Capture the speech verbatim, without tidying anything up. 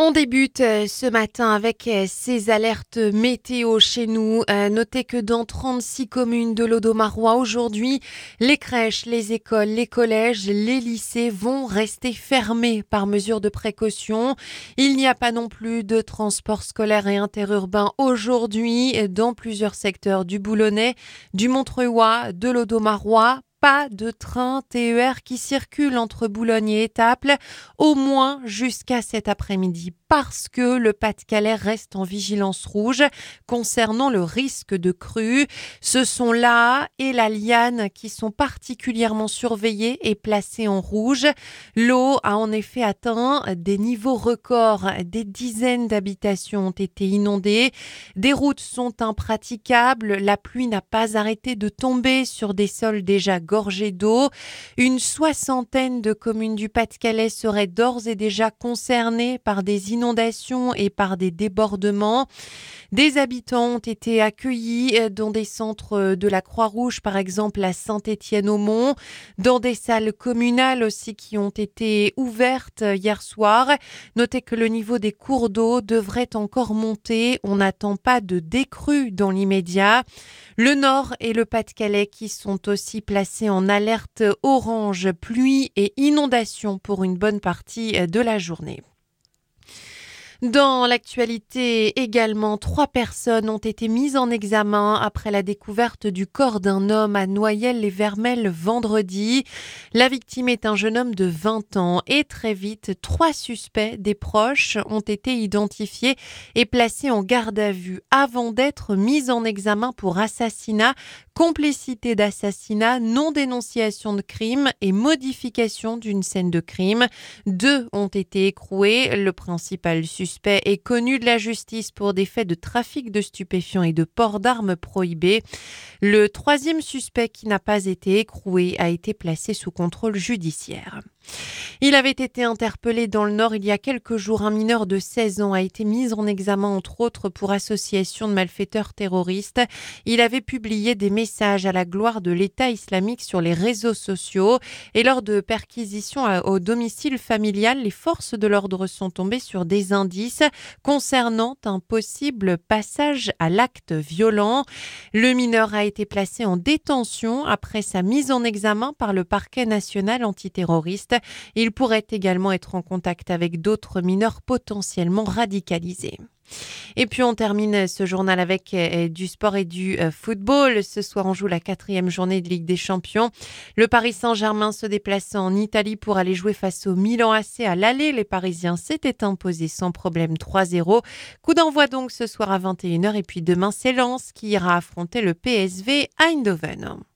On débute euh, ce matin avec euh, ces alertes météo chez nous. Euh, notez que dans trente-six communes de l'Audomarois aujourd'hui, les crèches, les écoles, les collèges, les lycées vont rester fermés par mesure de précaution. Il n'y a pas non plus de transport scolaire et interurbain aujourd'hui dans plusieurs secteurs du Boulonnais, du Montreuillois, de l'Audomarois. Pas de train T E R qui circule entre Boulogne et Étaples, au moins jusqu'à cet après-midi, parce que le Pas-de-Calais reste en vigilance rouge concernant le risque de crue. Ce sont l'A A et la Liane qui sont particulièrement surveillés et placés en rouge. L'eau a en effet atteint des niveaux records. Des dizaines d'habitations ont été inondées. Des routes sont impraticables. La pluie n'a pas arrêté de tomber sur des sols déjà gorgés d'eau. Une soixantaine de communes du Pas-de-Calais seraient d'ores et déjà concernées par des inondations et par des débordements. Des habitants ont été accueillis dans des centres de la Croix-Rouge, par exemple à Saint-Étienne-au-Mont, dans des salles communales aussi qui ont été ouvertes hier soir. Notez que le niveau des cours d'eau devrait encore monter. On n'attend pas de décrue dans l'immédiat. Le Nord et le Pas-de-Calais qui sont aussi placés en alerte orange, pluie et inondation pour une bonne partie de la journée. Dans l'actualité également, trois personnes ont été mises en examen après la découverte du corps d'un homme à Noyelles-les-Vermelles vendredi. La victime est un jeune homme de vingt ans et très vite, trois suspects des proches ont été identifiés et placés en garde à vue avant d'être mis en examen pour assassinat, complicité d'assassinat, non-dénonciation de crime et modification d'une scène de crime. Deux ont été écroués. Le principal suspect est connu de la justice pour des faits de trafic de stupéfiants et de port d'armes prohibées. Le troisième suspect qui n'a pas été écroué a été placé sous contrôle judiciaire. Il avait été interpellé dans le Nord il y a quelques jours. Un mineur de seize ans a été mis en examen entre autres pour association de malfaiteurs terroristes. Il avait publié des messages à la gloire de l'État islamique sur les réseaux sociaux et lors de perquisitions au domicile familial, les forces de l'ordre sont tombées sur des indices concernant un possible passage à l'acte violent. Le mineur a été placé en détention après sa mise en examen par le parquet national antiterroriste. Il pourrait également être en contact avec d'autres mineurs potentiellement radicalisés. Et puis on termine ce journal avec euh, du sport et du euh, football. Ce soir, on joue la quatrième journée de Ligue des Champions. Le Paris Saint-Germain se déplace en Italie pour aller jouer face au Milan A C à l'aller. Les Parisiens s'étaient imposés sans problème trois zéro. Coup d'envoi donc ce soir à vingt et une heures. Et puis demain, c'est Lens qui ira affronter le P S V Eindhoven.